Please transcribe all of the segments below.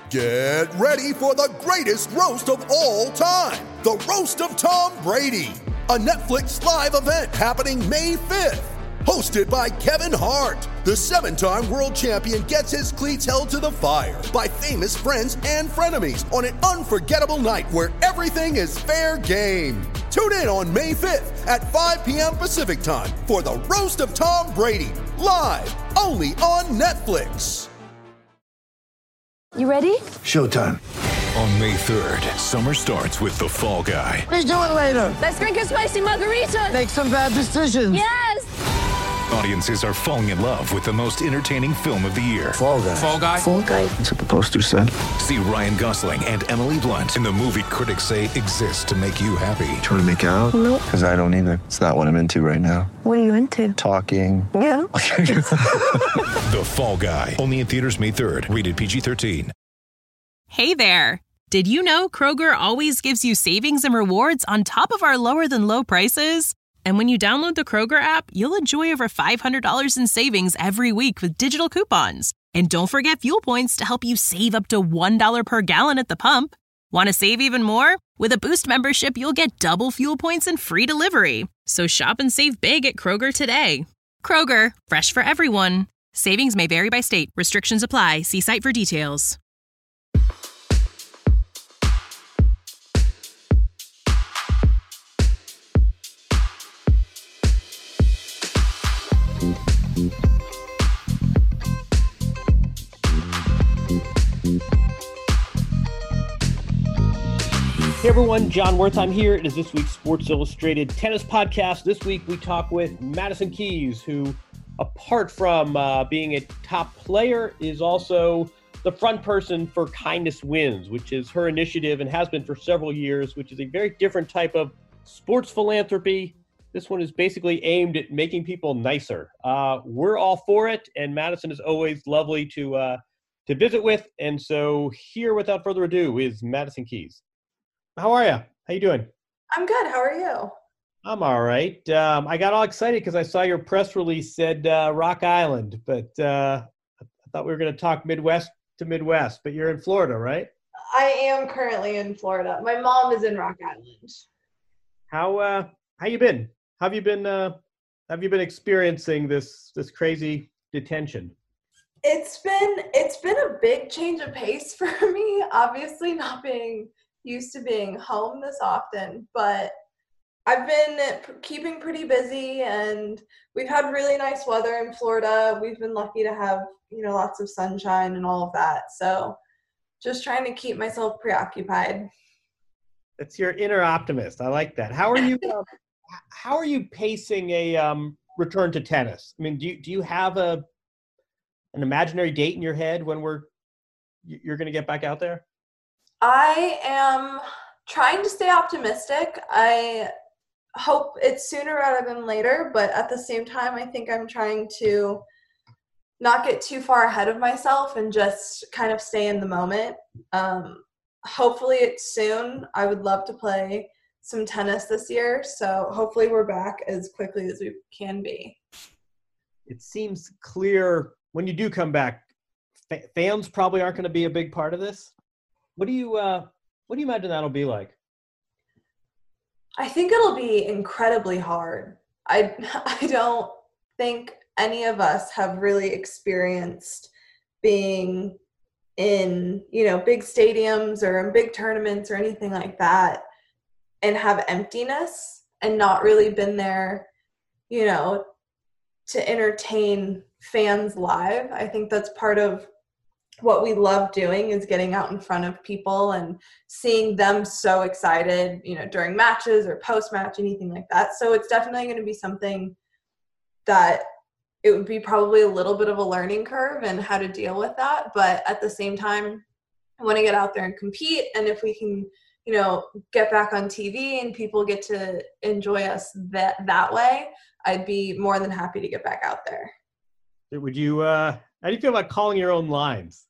Get ready for the greatest roast of all time, the Roast of Tom Brady, a Netflix live event happening May 5th. Hosted by Kevin Hart, the 7-time world champion gets his cleats held to the fire by famous friends and frenemies on an unforgettable night where everything is fair game. Tune in on May 5th at 5 p.m. Pacific time for the Roast of Tom Brady, live only on Netflix. You ready? Showtime. On May 3rd, summer starts with The Fall Guy. Let's do it later. Let's drink a spicy margarita. Make some bad decisions. Yes! Audiences are falling in love with the most entertaining film of the year. Fall Guy. Fall Guy? Fall guy. That's what the poster said. See Ryan Gosling and Emily Blunt in the movie critics say exists to make you happy. Trying to make it out? Nope. Because I don't either. It's not what I'm into right now. What are you into? Talking. Yeah. The Fall Guy. Only in theaters May 3rd. Rated PG-13. Hey there. Did you know Kroger always gives you savings and rewards on top of our lower than low prices? And when you download the Kroger app, you'll enjoy over $500 in savings every week with digital coupons. And don't forget fuel points to help you save up to $1 per gallon at the pump. Want to save even more? With a Boost membership, you'll get double fuel points and free delivery. So shop and save big at Kroger today. Kroger, fresh for everyone. Savings may vary by state. Restrictions apply. See site for details. Hey everyone, John Wertheim here. It is this week's Sports Illustrated Tennis Podcast. This week we talk with Madison Keys, who, apart from being a top player, is also the front person for Kindness Wins, which is her initiative and has been for several years, which is a very different type of sports philanthropy. This one is basically aimed at making people nicer. We're all for it, and Madison is always lovely to visit with. And so here, without further ado, is Madison Keys. How are you? How you doing? I'm good. How are you? I'm all right. I got all excited because I saw your press release said Rock Island, but I thought we were going to talk Midwest to Midwest, but you're in Florida, right? I am currently in Florida. My mom is in Rock Island. How you been? Have you been experiencing this crazy detention? It's been a big change of pace for me, obviously not being used to being home this often, but I've been keeping pretty busy, and we've had really nice weather in Florida. We've been lucky to have, lots of sunshine and all of that. So just trying to keep myself preoccupied. That's your inner optimist. I like that. How are you pacing a return to tennis? I mean, do you have an imaginary date in your head when you're going to get back out there? I am trying to stay optimistic. I hope it's sooner rather than later, but at the same time, I think I'm trying to not get too far ahead of myself and just kind of stay in the moment. Hopefully it's soon. I would love to play some tennis this year, so hopefully we're back as quickly as we can be. It seems clear when you do come back, fans probably aren't going to be a big part of this. What do you imagine that'll be like? I think it'll be incredibly hard. I don't think any of us have really experienced being in, big stadiums or in big tournaments or anything like that and have emptiness and not really been there, to entertain fans live. I think that's part of what we love doing, is getting out in front of people and seeing them so excited, during matches or post-match, anything like that. So it's definitely going to be something that it would be probably a little bit of a learning curve and how to deal with that. But at the same time, I want to get out there and compete. And if we can, get back on TV and people get to enjoy us that way, I'd be more than happy to get back out there. Would you, how do you feel about calling your own lines?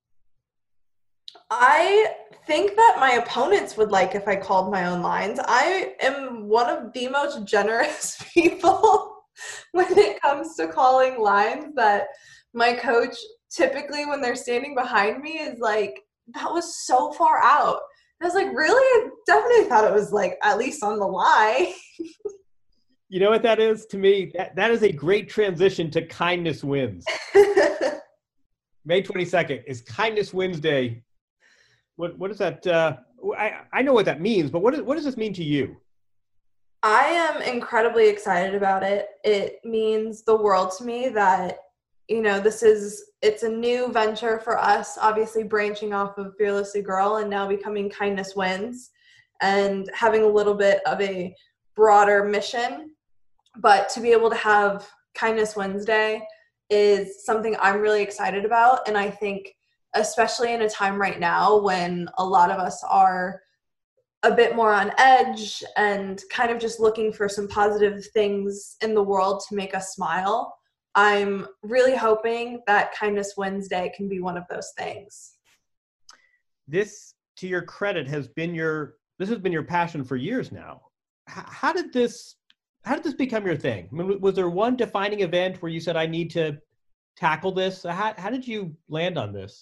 I think that my opponents would like if I called my own lines. I am one of the most generous people when it comes to calling lines, that my coach typically, when they're standing behind me, is like that was so far out. I was like, really? I definitely thought it was like at least on the lie. You know what that is to me? That is a great transition to Kindness Wins. May 22nd is Kindness Wednesday. What is that? I know what that means, but what does this mean to you? I am incredibly excited about it. It means the world to me that, you know, it's a new venture for us, obviously branching off of Fearlessly Girl and now becoming Kindness Wins and having a little bit of a broader mission. But to be able to have Kindness Wednesday is something I'm really excited about. And I think especially in a time right now when a lot of us are a bit more on edge and kind of just looking for some positive things in the world to make us smile, I'm really hoping that Kindness Wednesday can be one of those things. This, to your credit, has been your passion for years now. How did this become your thing? I mean, was there one defining event where you said, I need to tackle this? How did you land on this?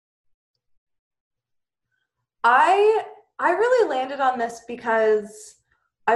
I really landed on this because I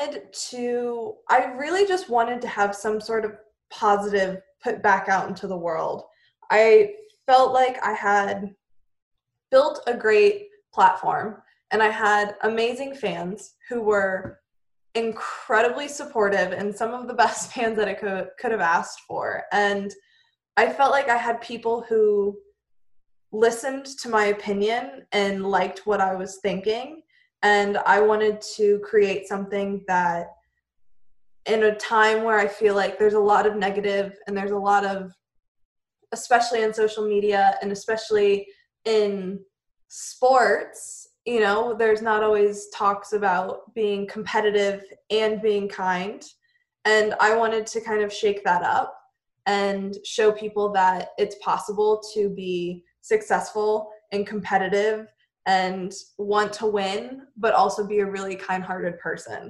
really just wanted to have some sort of positive put back out into the world. I felt like I had built a great platform and I had amazing fans who were incredibly supportive and some of the best fans that I could have asked for. And I felt like I had people who listened to my opinion and liked what I was thinking. And I wanted to create something that, in a time where I feel like there's a lot of negative and there's a lot of, especially on social media and especially in sports, you know, there's not always talks about being competitive and being kind. And I wanted to kind of shake that up and show people that it's possible to be successful and competitive and want to win, but also be a really kind-hearted person.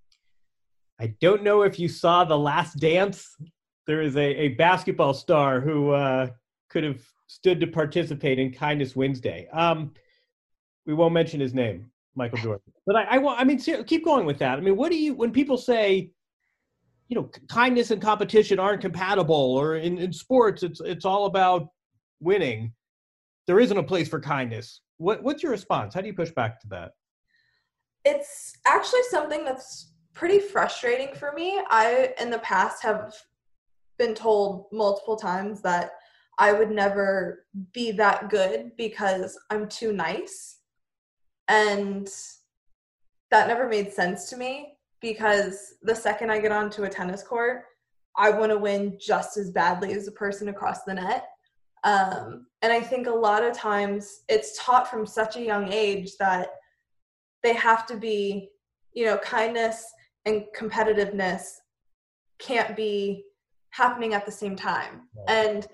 I don't know if you saw The Last Dance. There is a basketball star who could have stood to participate in Kindness Wednesday. We won't mention his name, Michael Jordan. But I mean, keep going with that. I mean, when people say, you know, kindness and competition aren't compatible, or in sports, it's all about winning, there isn't a place for kindness. What's your response? How do you push back to that? It's actually something that's pretty frustrating for me. I, in the past, have been told multiple times that I would never be that good because I'm too nice. And that never made sense to me, because the second I get onto a tennis court, I want to win just as badly as the person across the net. And I think a lot of times it's taught from such a young age that they have to be, you know, kindness and competitiveness can't be happening at the same time. Right. And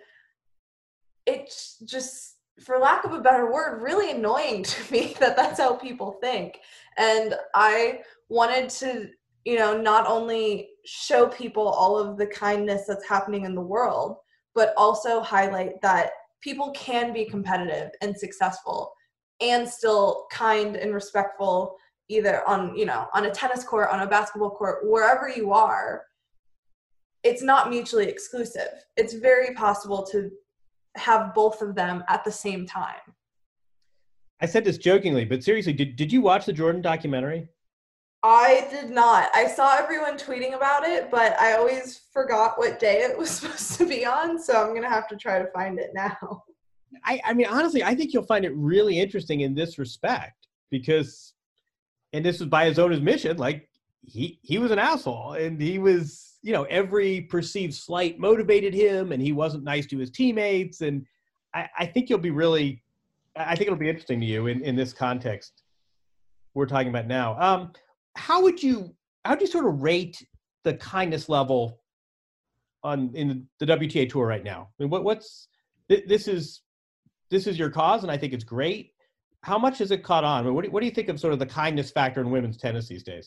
it's just, for lack of a better word, really annoying to me that that's how people think. And I wanted to, you know, not only show people all of the kindness that's happening in the world, but also highlight that people can be competitive and successful and still kind and respectful, either on, you know, on a tennis court, on a basketball court, wherever you are. It's not mutually exclusive. It's very possible to have both of them at the same time. I said this jokingly, but seriously, did you watch the Jordan documentary? I did not. I saw everyone tweeting about it, but I always forgot what day it was supposed to be on, so I'm going to have to try to find it now. I mean, honestly, I think you'll find it really interesting in this respect, because, and this was by his own admission, like, he was an asshole, and he was, you know, every perceived slight motivated him, and he wasn't nice to his teammates, and I think it'll be interesting to you in this context we're talking about now. How would you sort of rate the kindness level in the WTA tour right now? I mean, this is your cause, and I think it's great. How much has it caught on? I mean, what do you think of sort of the kindness factor in women's tennis these days?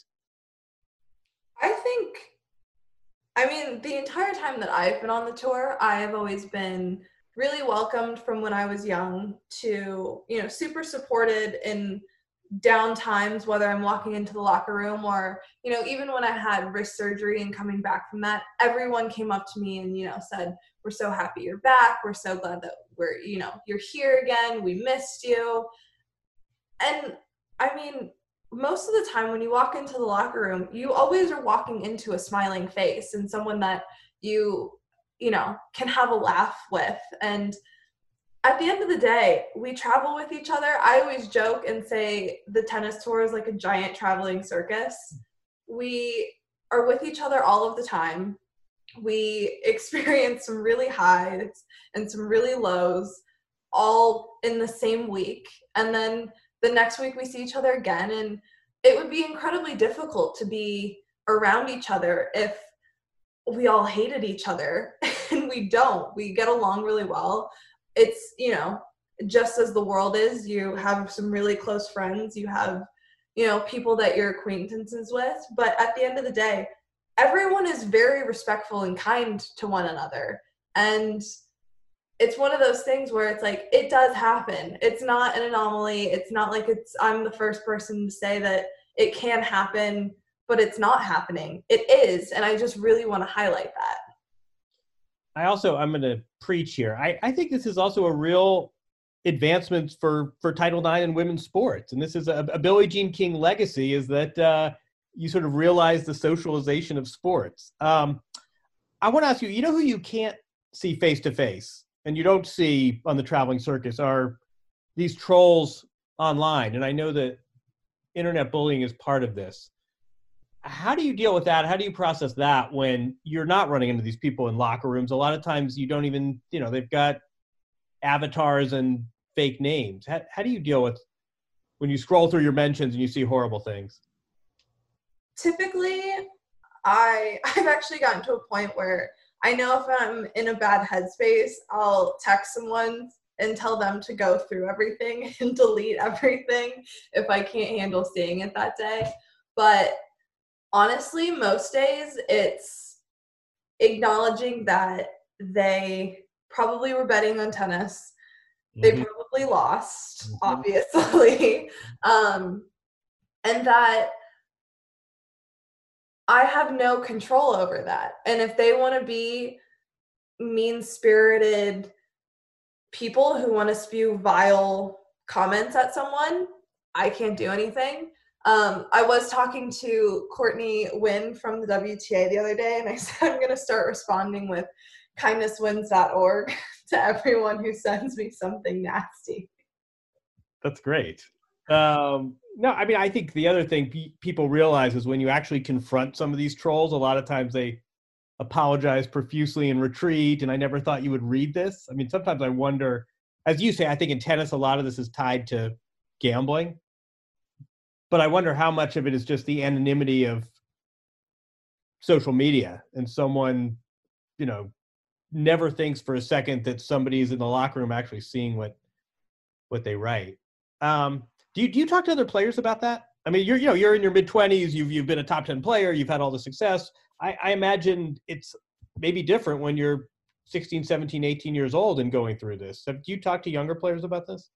I mean, the entire time that I've been on the tour, I have always been really welcomed from when I was young to, super supported in down times, whether I'm walking into the locker room or, even when I had wrist surgery and coming back from that, everyone came up to me and, said, we're so happy you're back. We're so glad that you're here again. We missed you. And I mean, most of the time when you walk into the locker room, you always are walking into a smiling face and someone that you can have a laugh with. And at the end of the day, we travel with each other. I always joke and say the tennis tour is like a giant traveling circus. We are with each other all of the time. We experience some really highs and some really lows all in the same week. And then the next week we see each other again. And it would be incredibly difficult to be around each other if we all hated each other. And we don't. We get along really well. It's, just as the world is, you have some really close friends, you have, people that you're acquaintances with. But at the end of the day, everyone is very respectful and kind to one another. And it's one of those things where it's like, it does happen. It's not an anomaly. It's not like I'm the first person to say that it can happen, but it's not happening. It is. And I just really want to highlight that. I'm going to preach here. I think this is also a real advancement for Title IX and women's sports. And this is a Billie Jean King legacy, is that you sort of realize the socialization of sports. I want to ask you, who you can't see face to face and you don't see on the traveling circus are these trolls online. And I know that internet bullying is part of this. How do you deal with that? How do you process that when you're not running into these people in locker rooms? A lot of times you don't even, they've got avatars and fake names. How do you deal with when you scroll through your mentions and you see horrible things? Typically, I've actually gotten to a point where I know if I'm in a bad headspace, I'll text someone and tell them to go through everything and delete everything if I can't handle seeing it that day. But honestly, most days it's acknowledging that they probably were betting on tennis. They probably lost, obviously. And that I have no control over that. And if they want to be mean-spirited people who want to spew vile comments at someone, I can't do anything. I was talking to Courtney Wynn from the WTA the other day, and I said I'm going to start responding with kindnesswins.org to everyone who sends me something nasty. That's great. No, I mean, I think the other thing people realize is when you actually confront some of these trolls, a lot of times they apologize profusely and retreat, and I never thought you would read this. I mean, sometimes I wonder, as you say, I think in tennis a lot of this is tied to gambling. But I wonder how much of it is just the anonymity of social media and someone, never thinks for a second that somebody's in the locker room actually seeing what they write. Do you talk to other players about that? I mean, you're in your mid-20s, you've been a top 10 player, you've had all the success. I imagine it's maybe different when you're 16, 17, 18 years old and going through this. Do you talk to younger players about this?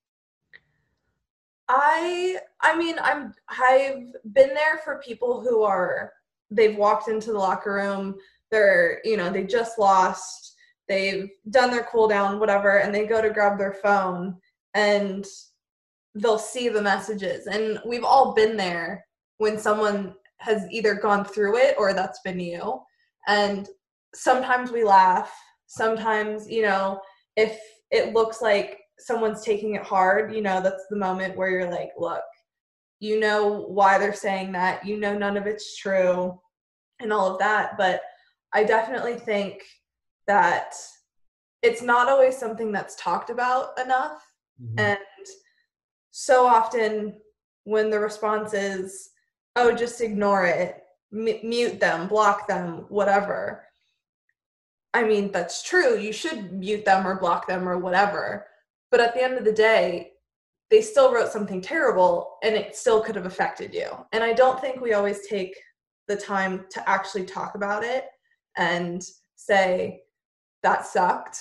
I mean, I've been there for people who they've walked into the locker room, they just lost, they've done their cool down, whatever, and they go to grab their phone and they'll see the messages. And we've all been there when someone has either gone through it or that's been you. And sometimes we laugh. Sometimes, if it looks like someone's taking it hard, that's the moment where you're like, look, why they're saying that, none of it's true and all of that. But I definitely think that it's not always something that's talked about enough. Mm-hmm. And so often when the response is, oh, just ignore it, mute them, block them, whatever. I mean, that's true. You should mute them or block them or whatever. But at the end of the day, they still wrote something terrible and it still could have affected you. And I don't think we always take the time to actually talk about it and say, that sucked.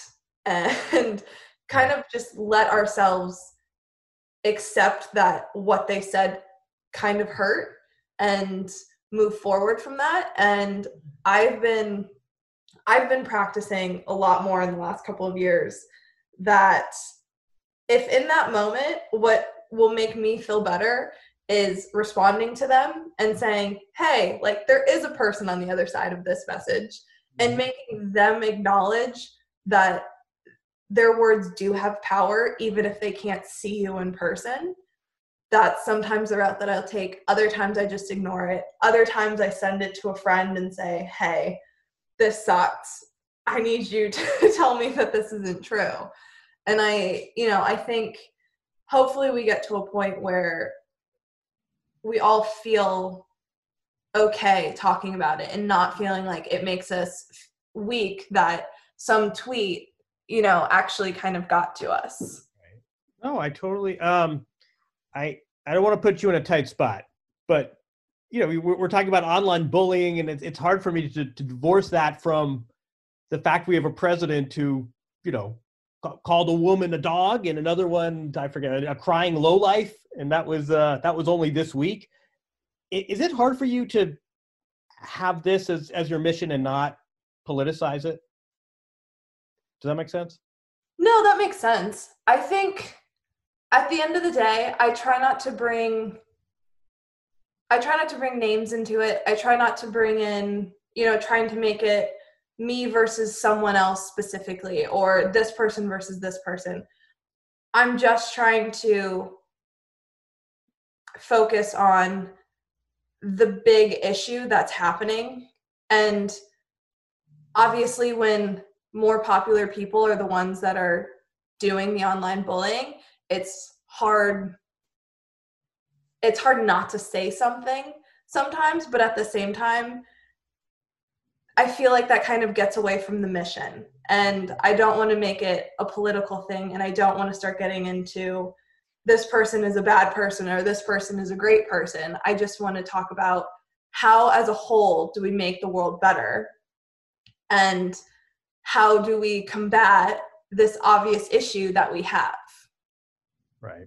and kind of just let ourselves accept that what they said kind of hurt and move forward from that. And I've been practicing a lot more in the last couple of years that if in that moment what will make me feel better is responding to them and saying, hey, like, there is a person on the other side of this message, and making them acknowledge that their words do have power, even if they can't see you in person. That's sometimes the route that I'll take. Other times I just ignore it. Other times I send it to a friend and say, hey, this sucks. I need you to tell me that this isn't true. And I think hopefully we get to a point where we all feel okay talking about it and not feeling like it makes us weak that some tweet, actually kind of got to us. No, I totally, I don't want to put you in a tight spot, but we're talking about online bullying, and it's hard for me to divorce that from the fact we have a president who, called a woman a dog, and another one, I forget, a crying lowlife, and that was only this week. Is it hard for you to have this as your mission and not politicize it? Does that make sense? No, that makes sense. I think at the end of the day, I try not to bring names into it. I try not to bring in, trying to make it me versus someone else specifically, or this person versus this person. I'm just trying to focus on the big issue that's happening. And obviously when more popular people are the ones that are doing the online bullying, it's hard not to say something sometimes, but at the same time, I feel like that kind of gets away from the mission. And I don't want to make it a political thing, and I don't want to start getting into this person is a bad person or this person is a great person. I just want to talk about how as a whole do we make the world better, and how do we combat this obvious issue that we have. Right.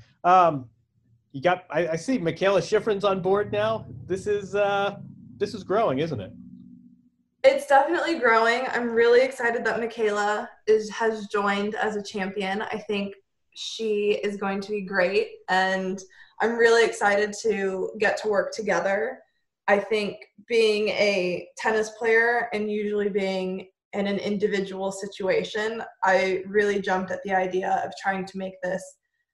I see Mikaela Shiffrin's on board now. This is growing, isn't it? It's definitely growing. I'm really excited that Mikaela has joined as a champion. I think she is going to be great, and I'm really excited to get to work together. I think being a tennis player and usually being in an individual situation, I really jumped at the idea of trying to make this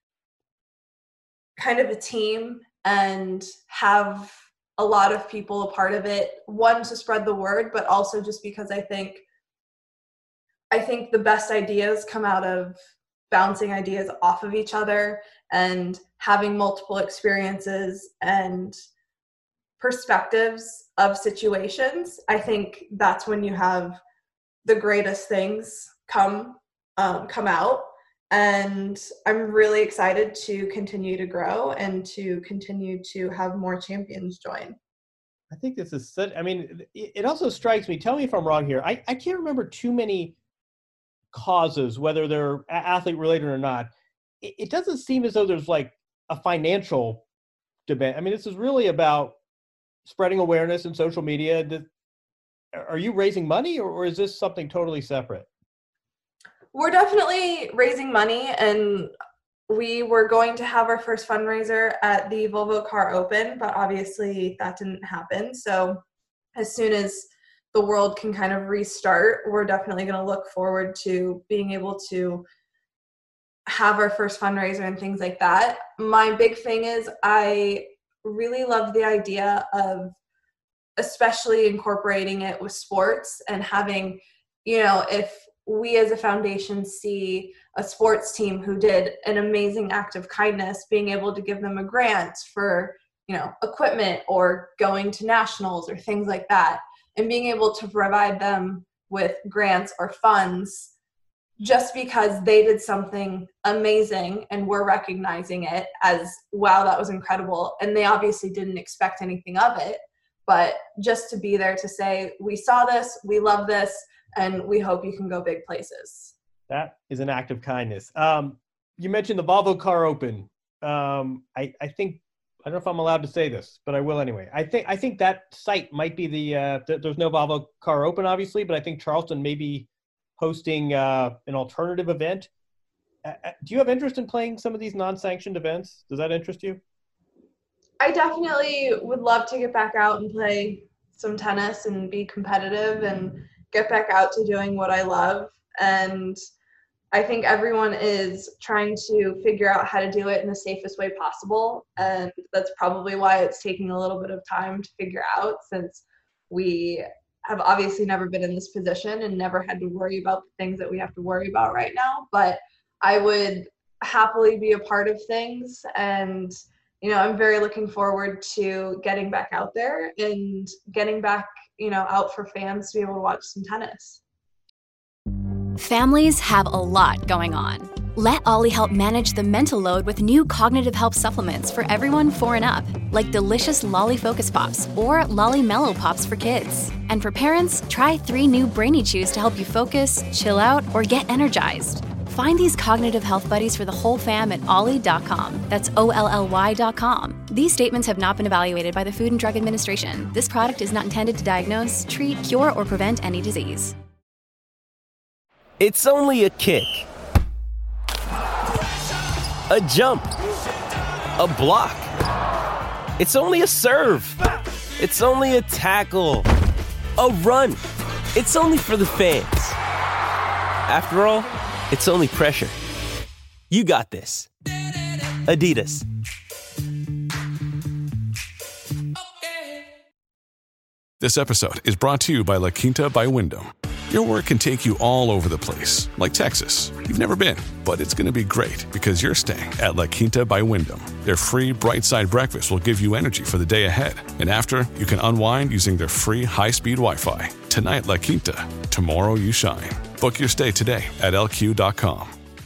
kind of a team and have a lot of people a part of it. One, to spread the word, but also just because I think the best ideas come out of bouncing ideas off of each other and having multiple experiences and perspectives of situations. I think that's when you have the greatest things come out. And I'm really excited to continue to grow and to continue to have more champions join. I think this is such, it also strikes me, tell me if I'm wrong here, I can't remember too many causes, whether they're athlete related or not. It doesn't seem as though there's like a financial debate. This is really about spreading awareness in social media. Are you raising money, or is this something totally separate? We're definitely raising money, and we were going to have our first fundraiser at the Volvo Car Open, but obviously that didn't happen. So as soon as the world can kind of restart, we're definitely going to look forward to being able to have our first fundraiser and things like that. My big thing is I really love the idea of especially incorporating it with sports and having, if we as a foundation see a sports team who did an amazing act of kindness, being able to give them a grant for, equipment or going to nationals or things like that, and being able to provide them with grants or funds just because they did something amazing and we're recognizing it as, wow, that was incredible. And they obviously didn't expect anything of it, but just to be there to say, we saw this, we love this, and we hope you can go big places. That is an act of kindness. You mentioned the Volvo Car Open. I think, I don't know if I'm allowed to say this, but I will anyway. I think that site might be there's no Volvo Car Open, obviously, but I think Charleston may be hosting an alternative event. Do you have interest in playing some of these non-sanctioned events? Does that interest you? I definitely would love to get back out and play some tennis and be competitive and get back out to doing what I love. And I think everyone is trying to figure out how to do it in the safest way possible. And that's probably why it's taking a little bit of time to figure out, since we have obviously never been in this position and never had to worry about the things that we have to worry about right now. But I would happily be a part of things. And, I'm very looking forward to getting back out there and getting back, out for fans to be able to watch some tennis. Families have a lot going on. Let Ollie help manage the mental load with new cognitive help supplements for everyone 4 and up, like delicious Lolly Focus Pops or Lolly Mellow Pops for kids. And for parents, try 3 new Brainy Chews to help you focus, chill out, or get energized. Find these cognitive health buddies for the whole fam at ollie.com. That's OLLY.com. These statements have not been evaluated by the Food and Drug Administration. This product is not intended to diagnose, treat, cure, or prevent any disease. It's only a kick, a jump, a block. It's only a serve. It's only a tackle, a run. It's only for the fans. After all, it's only pressure. You got this. Adidas. This episode is brought to you by La Quinta by Wyndham. Your work can take you all over the place, like Texas. You've never been, but it's going to be great because you're staying at La Quinta by Wyndham. Their free Bright Side breakfast will give you energy for the day ahead. And after, you can unwind using their free high-speed Wi-Fi. Tonight, La Quinta. Tomorrow, you shine. Book your stay today at lq.com.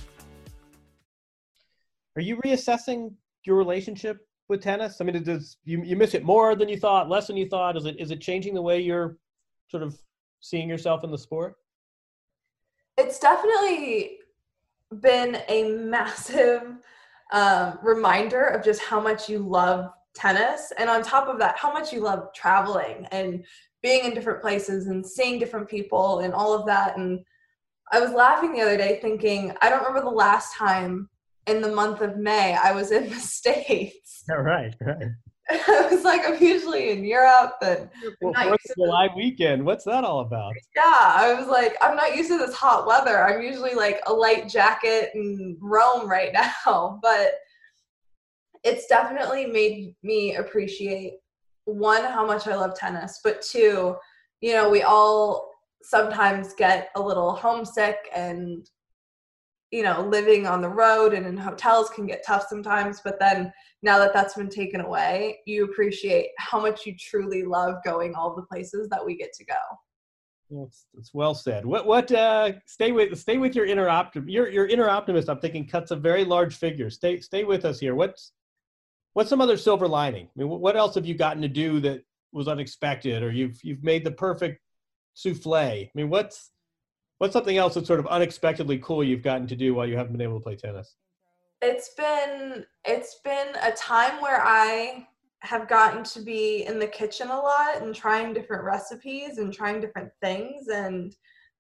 Are you reassessing your relationship with tennis? I mean, does you miss it more than you thought, less than you thought? Is it changing the way you're sort of seeing yourself in the sport? It's definitely been a massive reminder of just how much you love tennis. And on top of that, how much you love traveling and being in different places and seeing different people and all of that. And I was laughing the other day thinking, I don't remember the last time in the month of May I was in the States. Yeah, right. I was like, I'm usually in Europe and Well, 4th of July weekend. What's that all about? Yeah, I was like, I'm not used to this hot weather. I'm usually like a light jacket in Rome right now. But it's definitely made me appreciate, 1, how much I love tennis, but 2, we all sometimes get a little homesick, and living on the road and in hotels can get tough sometimes. But then now that that's been taken away, you appreciate how much you truly love going all the places that we get to go. It's well said. What stay with your inner optimist. Your inner optimist, I'm thinking, cuts a very large figure. Stay with us here. What's some other silver lining? I mean, what else have you gotten to do that was unexpected, or you've made the perfect souffle? I mean, what's something else that's sort of unexpectedly cool you've gotten to do while you haven't been able to play tennis? It's been a time where I have gotten to be in the kitchen a lot and trying different recipes and trying different things. And,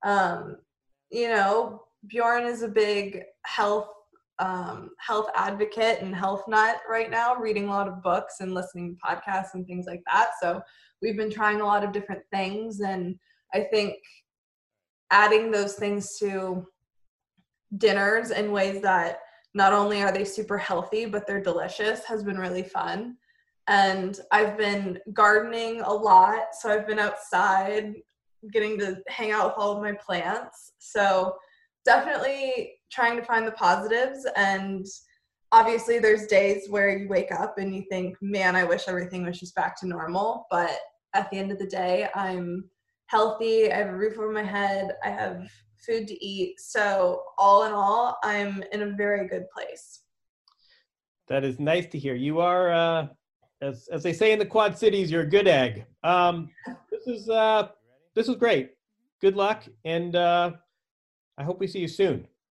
Bjorn is a big health advocate and health nut right now, reading a lot of books and listening to podcasts and things like that. So we've been trying a lot of different things. And I think adding those things to dinners in ways that not only are they super healthy, but they're delicious has been really fun. And I've been gardening a lot. So I've been outside getting to hang out with all of my plants. So definitely trying to find the positives. And obviously there's days where you wake up and you think, man, I wish everything was just back to normal. But at the end of the day, I'm healthy. I have a roof over my head. I have food to eat. So all in all, I'm in a very good place. That is nice to hear. You are, as they say in the Quad Cities, you're a good egg. This is great. Good luck. And I hope we see you soon.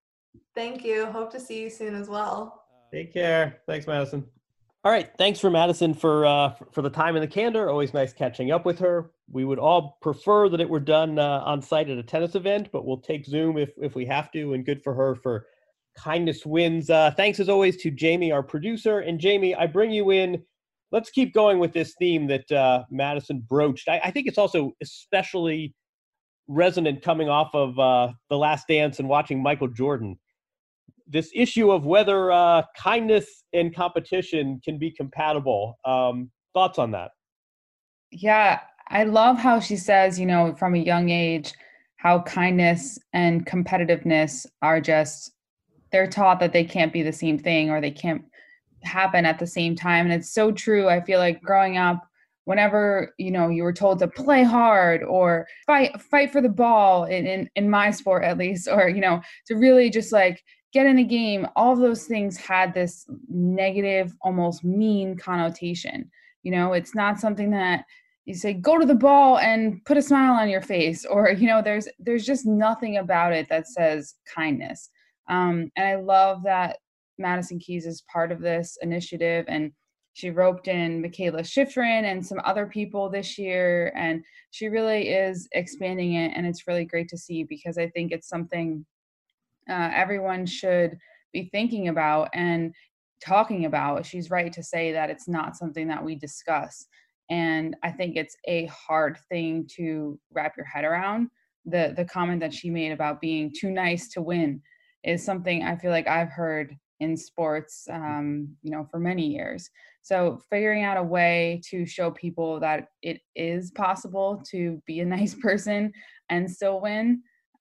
Thank you. Hope to see you soon as well. Take care. Thanks, Madison. All right. Thanks for Madison for the time and the candor. Always nice catching up with her. We would all prefer that it were done on site at a tennis event, but we'll take Zoom if we have to, and good for her for kindness wins. Thanks as always to Jamie, our producer. And Jamie, I bring you in. Let's keep going with this theme that Madison broached. I think it's also especially resonant coming off of The Last Dance and watching Michael Jordan. This issue of whether kindness and competition can be compatible. Thoughts on that? Yeah, I love how she says, from a young age, how kindness and competitiveness are they're taught that they can't be the same thing or they can't happen at the same time. And it's so true. I feel like growing up, whenever, you were told to play hard or fight for the ball in my sport, at least, or, to really just get in the game, all of those things had this negative, almost mean connotation. It's not something that you say, go to the ball and put a smile on your face, or, there's just nothing about it that says kindness. And I love that Madison Keys is part of this initiative, and she roped in Michaela Schifrin and some other people this year, and she really is expanding it, and it's really great to see, because I think it's something everyone should be thinking about and talking about. She's right to say that it's not something that we discuss, and I think it's a hard thing to wrap your head around. The comment that she made about being too nice to win is something I feel like I've heard in sports, for many years. So figuring out a way to show people that it is possible to be a nice person and still win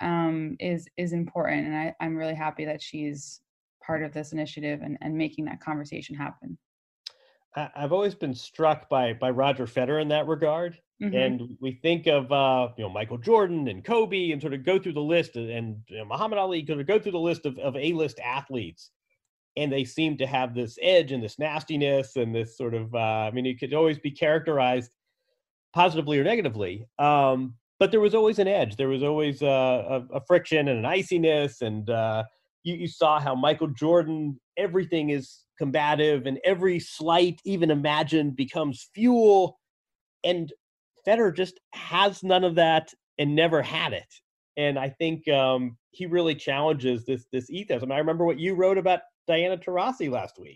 is important. And I'm really happy that she's part of this initiative and making that conversation happen. I've always been struck by Roger Federer in that regard. Mm-hmm. And we think of Michael Jordan and Kobe and sort of go through the list, and Muhammad Ali, sort of go through the list of A-list athletes. And they seem to have this edge and this nastiness and this sort of, it could always be characterized positively or negatively. But there was always an edge. There was always a friction and an iciness. And you saw how Michael Jordan, everything is combative, and every slight, even imagined, becomes fuel. And Federer just has none of that and never had it. And I think he really challenges this ethos. I remember what you wrote about Diana Taurasi last week,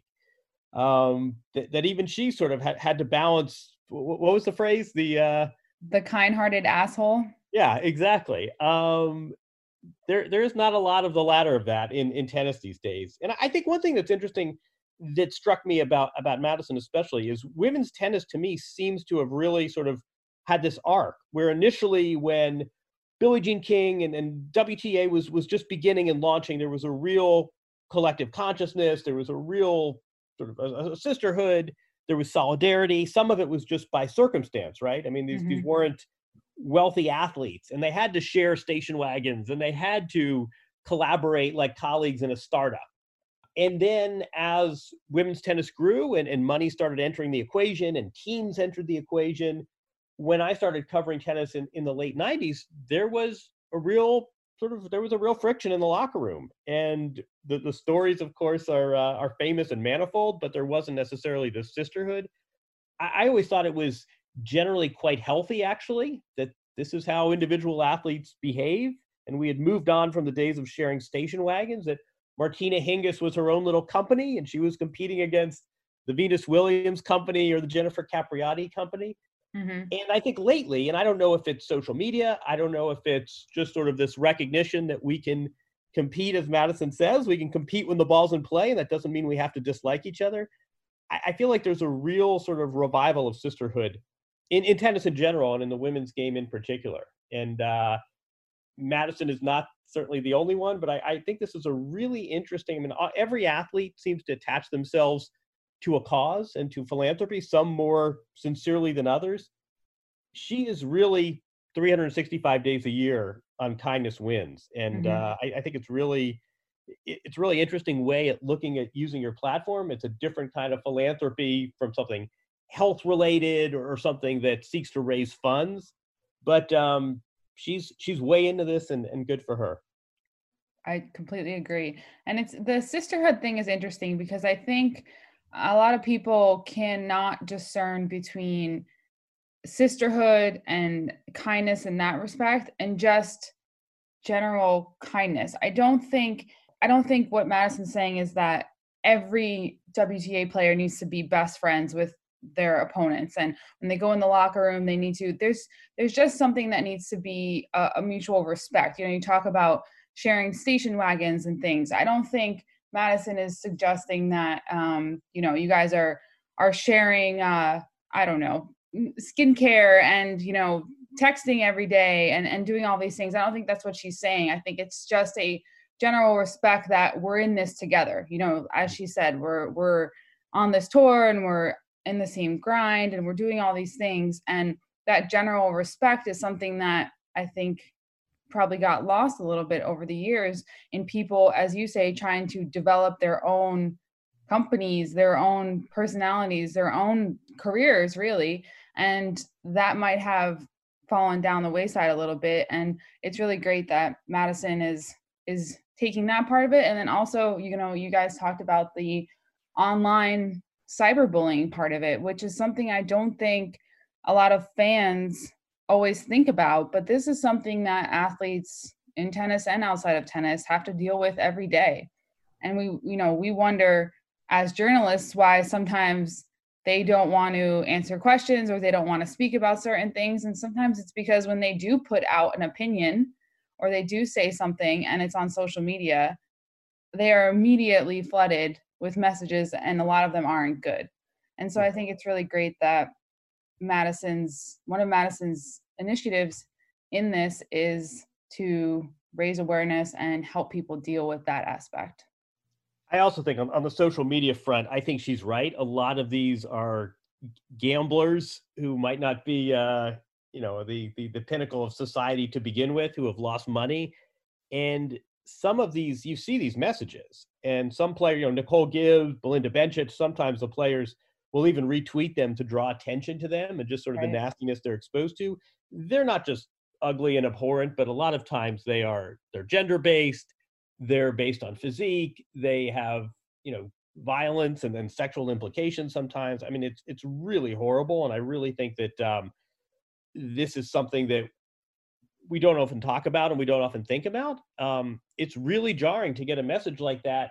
that even she sort of had to balance. What was the phrase? The kind-hearted asshole. Yeah, exactly. There is not a lot of the latter of that in tennis these days. And I think one thing that's interesting that struck me about Madison especially is women's tennis, to me, seems to have really sort of had this arc where initially when Billie Jean King and WTA was just beginning and launching, there was a real collective consciousness. There was a real sort of a sisterhood. There was solidarity. Some of it was just by circumstance, right? These weren't wealthy athletes, and they had to share station wagons, and they had to collaborate like colleagues in a startup. And then as women's tennis grew and money started entering the equation and teams entered the equation, when I started covering tennis in the late 90s, there was a real friction in the locker room. And the stories, of course, are famous and manifold, but there wasn't necessarily the sisterhood. I always thought it was generally quite healthy, actually, that this is how individual athletes behave. And we had moved on from the days of sharing station wagons, that Martina Hingis was her own little company, and she was competing against the Venus Williams company or the Jennifer Capriati company. Mm-hmm. And I think lately, and I don't know if it's social media, I don't know if it's just sort of this recognition that we can compete, as Madison says, we can compete when the ball's in play, and that doesn't mean we have to dislike each other. I feel like there's a real sort of revival of sisterhood in tennis in general and in the women's game in particular. And Madison is not certainly the only one, but I think this is a really interesting, every athlete seems to attach themselves to a cause and to philanthropy, some more sincerely than others. She is really 365 days a year on Kindness Wins. And I think it's really interesting way at looking at using your platform. It's a different kind of philanthropy from something health related or something that seeks to raise funds. But she's way into this, and good for her. I completely agree. And it's the sisterhood thing is interesting because I think a lot of people cannot discern between sisterhood and kindness in that respect and just general kindness. I don't think what Madison's saying is that every WTA player needs to be best friends with their opponents, and when they go in the locker room they need to there's just something that needs to be a mutual respect. You talk about sharing station wagons and things. I don't think Madison is suggesting that you guys are sharing I don't know, skincare and texting every day and doing all these things. I don't think that's what she's saying. I think it's just a general respect that we're in this together. As she said, we're on this tour and we're in the same grind and we're doing all these things. And that general respect is something that I think probably got lost a little bit over the years in people, as you say, trying to develop their own companies, their own personalities, their own careers, really. And that might have fallen down the wayside a little bit. And it's really great that Madison is taking that part of it. And then also, you guys talked about the online cyberbullying part of it, which is something I don't think a lot of fans always think about, but this is something that athletes in tennis and outside of tennis have to deal with every day. And we wonder as journalists why sometimes they don't want to answer questions or they don't want to speak about certain things. And sometimes it's because when they do put out an opinion or they do say something and it's on social media, they are immediately flooded with messages, and a lot of them aren't good. And so I think it's really great that one of Madison's initiatives in this is to raise awareness and help people deal with that aspect. I also think on the social media front, I think she's right. A lot of these are gamblers who might not be, the pinnacle of society to begin with, who have lost money. And some of these, you see these messages, and some player, Nicole Gibbs, Belinda Bencic, sometimes the players will even retweet them to draw attention to them and just sort of the nastiness they're exposed to. They're not just ugly and abhorrent, but a lot of times they're gender-based, they're based on physique, they have, violence and then sexual implications sometimes. I mean, it's really horrible. And I really think that this is something that we don't often talk about and we don't often think about. It's really jarring to get a message like that.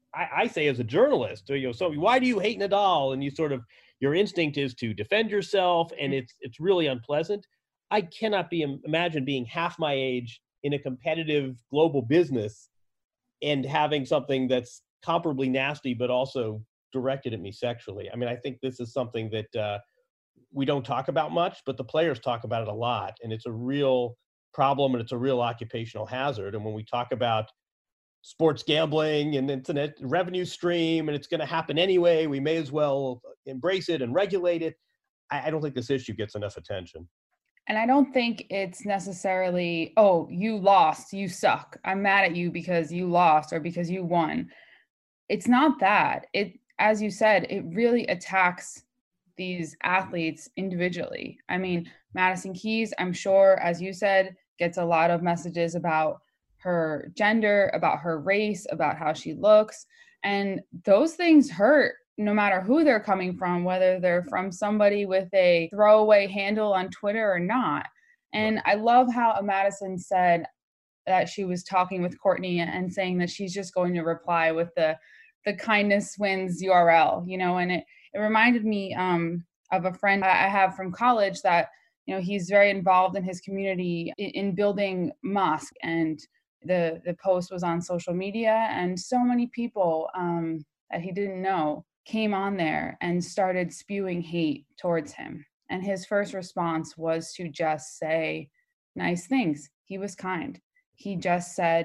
I say as a journalist, so why do you hate Nadal? And your instinct is to defend yourself, and it's really unpleasant. I cannot imagine being half my age in a competitive global business and having something that's comparably nasty, but also directed at me sexually. I mean, I think this is something that we don't talk about much, but the players talk about it a lot, and it's a real problem and it's a real occupational hazard. And when we talk about sports gambling and internet revenue stream, and it's going to happen anyway, we may as well embrace it and regulate it. I don't think this issue gets enough attention. And I don't think it's necessarily, oh, you lost, you suck, I'm mad at you because you lost or because you won. It's not that. It, as you said, it really attacks these athletes individually. I mean, Madison Keys, I'm sure, as you said, gets a lot of messages about her gender, about her race, about how she looks. And those things hurt no matter who they're coming from, whether they're from somebody with a throwaway handle on Twitter or not. And I love how Madison said that she was talking with Courtney and saying that she's just going to reply with the kindness wins URL, and it reminded me of a friend I have from college that, he's very involved in his community in building mosque, and the post was on social media, and so many people that he didn't know came on there and started spewing hate towards him. And his first response was to just say nice things. He was kind. He just said,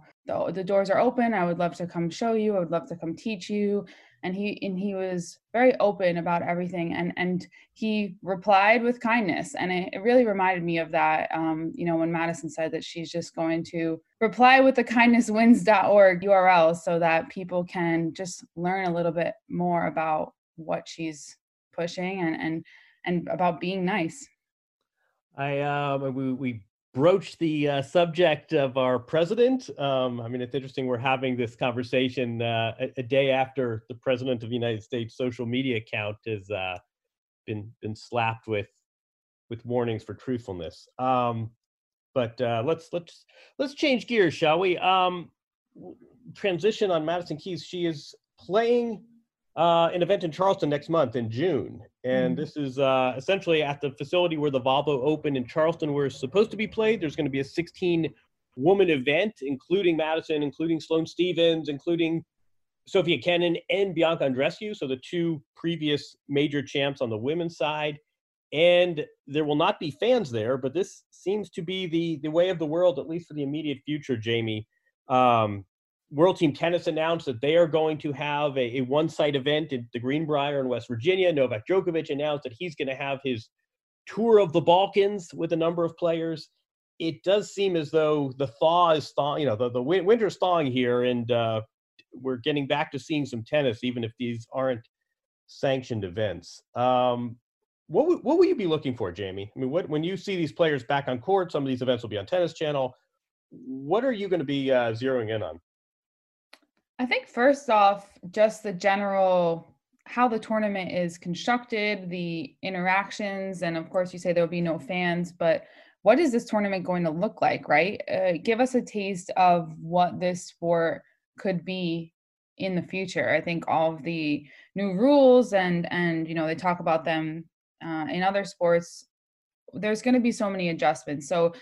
the doors are open. I would love to come show you. I would love to come teach you. And he was very open about everything. And he replied with kindness. And it really reminded me of that, when Madison said that she's just going to reply with the kindnesswins.org URL so that people can just learn a little bit more about what she's pushing and about being nice. We broach the subject of our president. I mean, it's interesting we're having this conversation a day after the president of the United States social media account has been slapped with warnings for truthfulness. But let's change gears, shall we? Transition on Madison Keys. She is playing an event in Charleston next month in June. And this is essentially at the facility where the Volvo Open in Charleston were supposed to be played. There's going to be a 16-woman event, including Madison, including Sloane Stephens, including Sofia Kenin and Bianca Andreescu, so the two previous major champs on the women's side. And there will not be fans there, but this seems to be the way of the world, at least for the immediate future, Jamie. World Team Tennis announced that they are going to have a one-site event at the Greenbrier in West Virginia. Novak Djokovic announced that he's going to have his tour of the Balkans with a number of players. It does seem as though the thaw is thawing, the winter's thawing here, and we're getting back to seeing some tennis, even if these aren't sanctioned events. What will you be looking for, Jamie? I mean, when you see these players back on court, some of these events will be on Tennis Channel. What are you going to be zeroing in on? I think first off, just the general, how the tournament is constructed, the interactions, and of course you say there'll be no fans, but what is this tournament going to look like, right? Give us a taste of what this sport could be in the future. I think all of the new rules and they talk about them in other sports, there's going to be so many adjustments. So,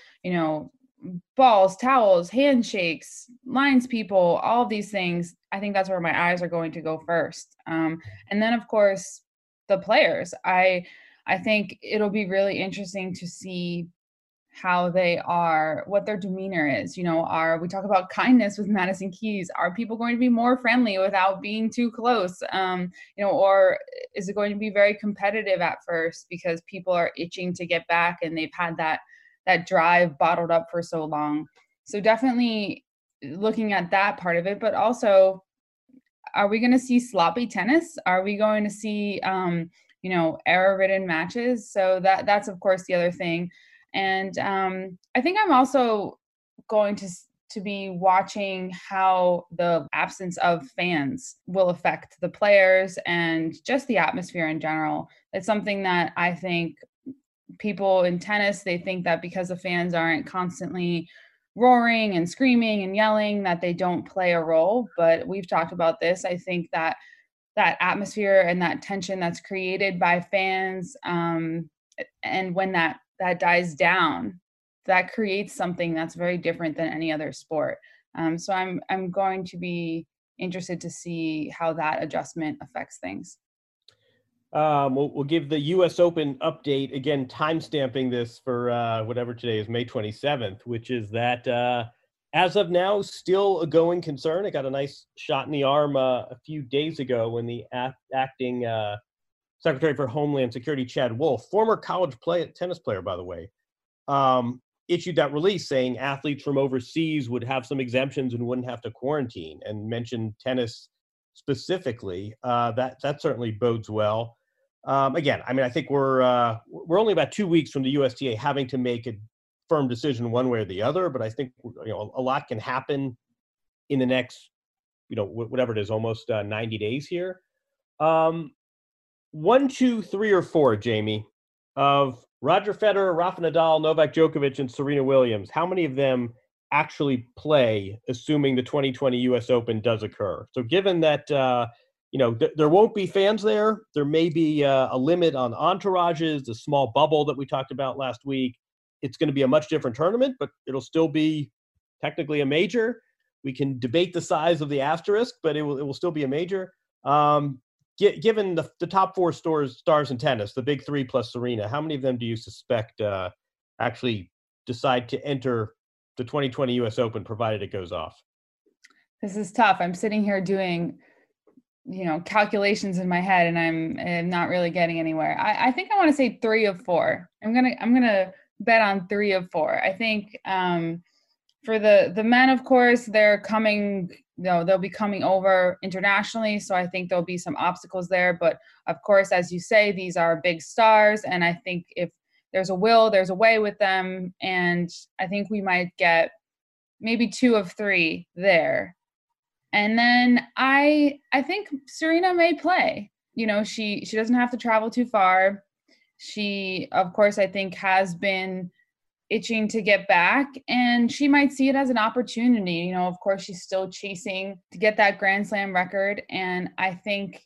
balls, towels, handshakes, lines people, all of these things, I think that's where my eyes are going to go first. And then, of course, the players. I think it'll be really interesting to see how they are, what their demeanor is. We talk about kindness with Madison Keys. Are people going to be more friendly without being too close? Or is it going to be very competitive at first because people are itching to get back and they've had that drive bottled up for so long? So definitely looking at that part of it, but also, are we going to see sloppy tennis? Are we going to see, error-ridden matches? So that's of course the other thing. And I think I'm also going to be watching how the absence of fans will affect the players and just the atmosphere in general. It's something that I think people in tennis, they think that because the fans aren't constantly roaring and screaming and yelling, that they don't play a role. But we've talked about this. I think that atmosphere and that tension that's created by fans, and when that dies down, that creates something that's very different than any other sport. So I'm going to be interested to see how that adjustment affects things. We'll give the U.S. Open update, again, timestamping this for whatever today is, May 27th, which is that as of now, still a going concern. It got a nice shot in the arm a few days ago when the acting Secretary for Homeland Security, Chad Wolf, former college tennis player, by the way, issued that release saying athletes from overseas would have some exemptions and wouldn't have to quarantine, and mentioned tennis specifically. That certainly bodes well. Again, I mean, I think we're only about 2 weeks from the USTA having to make a firm decision one way or the other, but I think a lot can happen in the next, whatever it is, almost 90 days here. 1, 2, 3, or 4, Jamie, of Roger Federer, Rafa Nadal, Novak Djokovic, and Serena Williams, how many of them actually play, assuming the 2020 U.S. Open does occur? So given that, there won't be fans there, there may be a limit on entourages, the small bubble that we talked about last week. It's going to be a much different tournament, but it'll still be technically a major. We can debate the size of the asterisk, but it will still be a major. Given the top 4 stars in tennis, the big 3 plus Serena, how many of them do you suspect actually decide to enter the 2020 U.S. Open, provided it goes off? This is tough. I'm sitting here doing, calculations in my head, and I'm not really getting anywhere. I think I want to say 3 of 4. I'm gonna bet on 3 of 4. I think for the men, of course, they're coming. They'll be coming over internationally, so I think there'll be some obstacles there. But of course, as you say, these are big stars, and I think if there's a will, there's a way with them. And I think we might get maybe 2 of 3 there. And then I think Serena may play. You know, she doesn't have to travel too far. She, of course, I think has been itching to get back, and she might see it as an opportunity. You know, of course, she's still chasing to get that Grand Slam record. And I think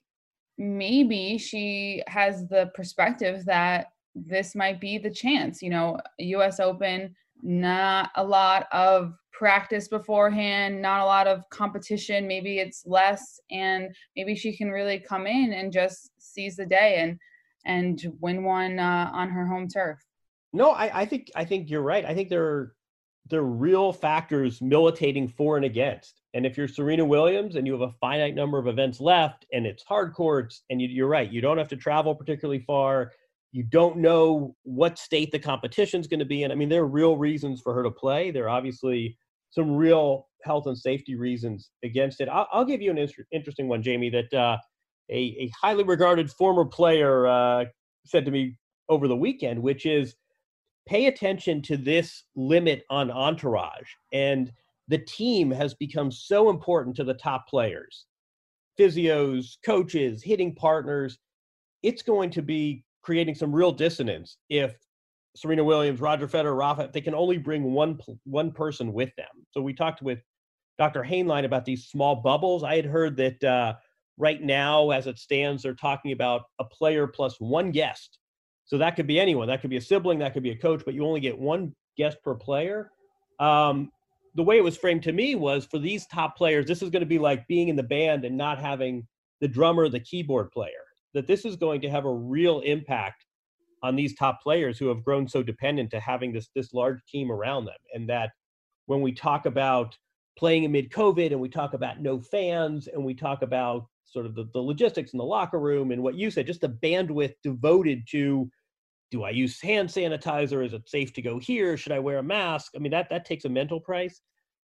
maybe she has the perspective that this might be the chance. You know, US Open, not a lot of practice beforehand, not a lot of competition. Maybe it's less, and maybe she can really come in and just seize the day and win one on her home turf. No, I think you're right. I think there are real factors militating for and against. And if you're Serena Williams and you have a finite number of events left and it's hard courts, and you're right, you don't have to travel particularly far. You don't know what state the competition's going to be in. I mean, there are real reasons for her to play. There are obviously some real health and safety reasons against it. I'll give you an interesting one, Jamie, that a highly regarded former player said to me over the weekend, which is, pay attention to this limit on entourage. And the team has become so important to the top players, physios, coaches, hitting partners. It's going to be creating some real dissonance if Serena Williams, Roger Federer, Rafa, if they can only bring one person with them. So we talked with Dr. Hainline about these small bubbles. I had heard that right now, as it stands, they're talking about a player plus one guest. So that could be anyone. That could be a sibling, that could be a coach, but you only get one guest per player. The way it was framed to me was, for these top players, this is going to be like being in the band and not having the drummer, the keyboard player, that this is going to have a real impact on these top players who have grown so dependent to having this large team around them. And that when we talk about playing amid COVID, and we talk about no fans, and we talk about sort of the logistics in the locker room, and what you said, just the bandwidth devoted to, do I use hand sanitizer? Is it safe to go here? Should I wear a mask? I mean, that takes a mental price.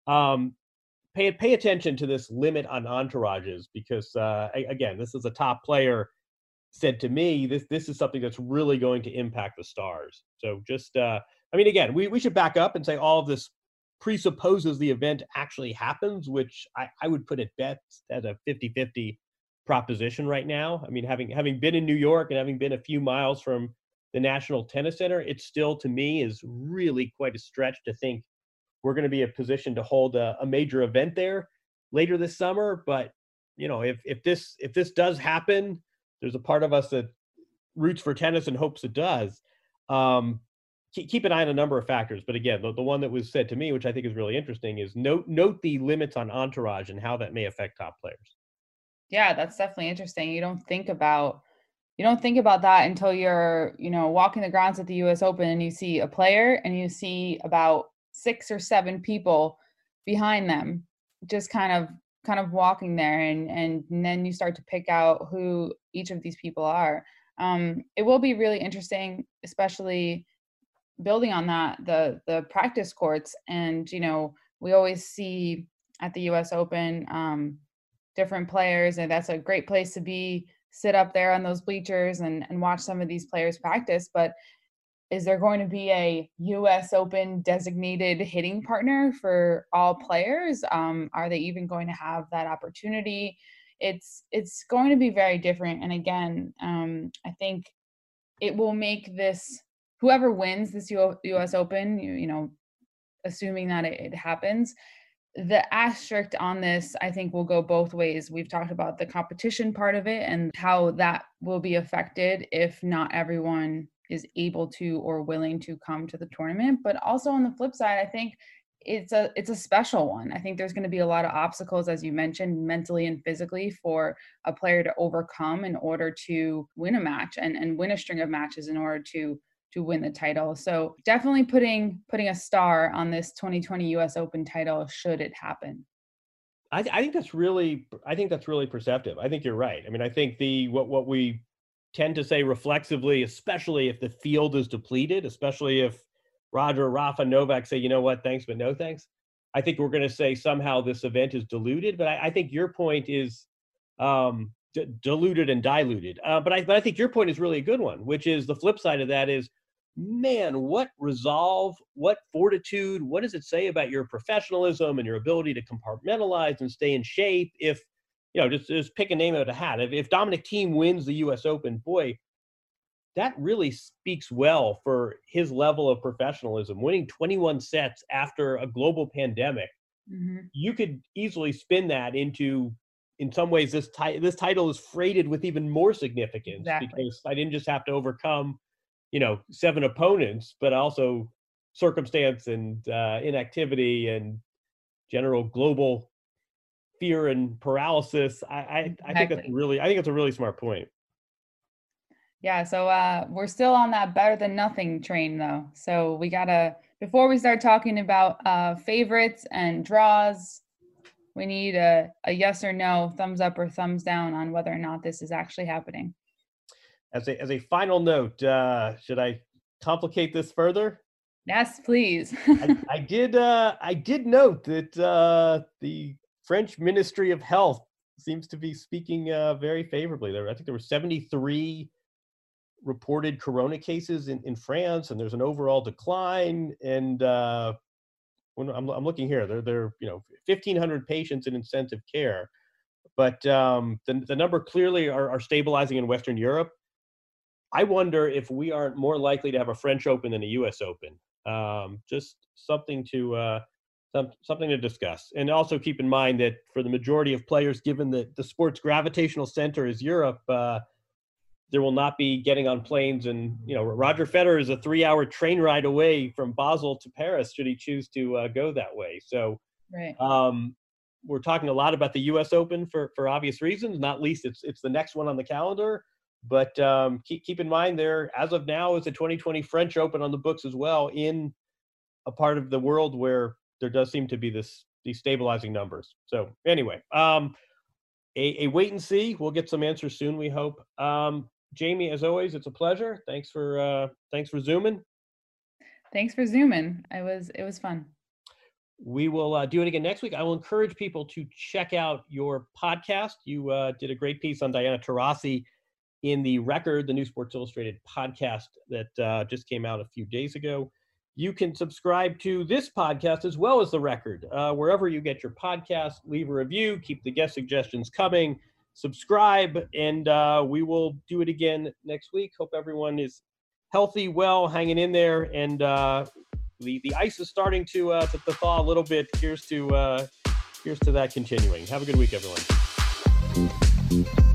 Pay attention to this limit on entourages, because again, this is a top player said to me, this is something that's really going to impact the stars. So just, I mean, again, we should back up and say all of this presupposes the event actually happens, which I would put at best at a 50-50 proposition right now. I mean, having been in New York and having been a few miles from the National Tennis Center, it still, to me, is really quite a stretch to think we're going to be in a position to hold a major event there later this summer. But, you know, if this does happen, there's a part of us that roots for tennis and hopes it does. Keep an eye on a number of factors. But again, the one that was said to me, which I think is really interesting, is note the limits on entourage and how that may affect top players. Yeah, that's definitely interesting. You don't think about that until you're, you know, walking the grounds at the US Open and you see a player and you see about 6 or 7 people behind them, just kind of walking there, and then you start to pick out who each of these people are. It will be really interesting, especially building on that, the practice courts. And, you know, we always see at the US Open different players, and that's a great place to be, sit up there on those bleachers and watch some of these players practice. But is there going to be a US Open designated hitting partner for all players? Are they even going to have that opportunity? It's going to be very different. And again, I think it will make this, whoever wins this US Open, you know, assuming that it happens, the asterisk on this, I think, will go both ways. We've talked about the competition part of it and how that will be affected if not everyone is able to or willing to come to the tournament. But also on the flip side, I think it's a special one. I think there's going to be a lot of obstacles, as you mentioned, mentally and physically, for a player to overcome in order to win a match and win a string of matches in order to win the title. So definitely putting a star on this 2020 US Open title should it happen. I think that's really perceptive. I think you're right. I mean, I think what we tend to say reflexively, especially if the field is depleted, especially if Roger, Rafa, Novak say, you know what, thanks, but no thanks. I think we're going to say somehow this event is diluted, but I think your point is diluted and diluted. But I think your point is really a good one, which is the flip side of that is man, what resolve, what fortitude, what does it say about your professionalism and your ability to compartmentalize and stay in shape? If, just pick a name out of a hat. If Dominic Thiem wins the U.S. Open, boy, that really speaks well for his level of professionalism. Winning 21 sets after a global pandemic, you could easily spin that into, in some ways, this title is freighted with even more significance because I didn't just have to overcome, 7 opponents, but also circumstance and inactivity and general global fear and paralysis. I think that's a really smart point. Yeah, so we're still on that better than nothing train, though. So we gotta, before we start talking about favorites and draws, we need a yes or no, thumbs up or thumbs down on whether or not this is actually happening. As a final note, should I complicate this further? Yes, please. I did note that the French Ministry of Health seems to be speaking very favorably. I think there were 73 reported corona cases in France, and there's an overall decline. And when I'm looking here, there 1,500 patients in intensive care, but the number clearly are stabilizing in Western Europe. I wonder if we aren't more likely to have a French Open than a U.S. Open. Just something to discuss, and also keep in mind that for the majority of players, given that the sport's gravitational center is Europe, there will not be getting on planes. And, Roger Federer is a 3-hour train ride away from Basel to Paris, should he choose to go that way. So right. We're talking a lot about the U.S. Open for obvious reasons, not least it's the next one on the calendar. But keep in mind there, as of now, is the 2020 French Open on the books as well, in a part of the world where there does seem to be these stabilizing numbers. So anyway, a wait and see. We'll get some answers soon, we hope. Jamie, as always, it's a pleasure. Thanks for Zooming. Thanks for Zooming. It was fun. We will do it again next week. I will encourage people to check out your podcast. You did a great piece on Diana Taurasi in The Record, the new Sports Illustrated podcast that just came out a few days ago. You can subscribe to this podcast as well as The Record, wherever you get your podcast. Leave a review, keep the guest suggestions coming, subscribe, and we will do it again next week. Hope everyone is healthy, well, hanging in there, and the ice is starting to thaw a little bit. Here's to that continuing. Have a good week, everyone.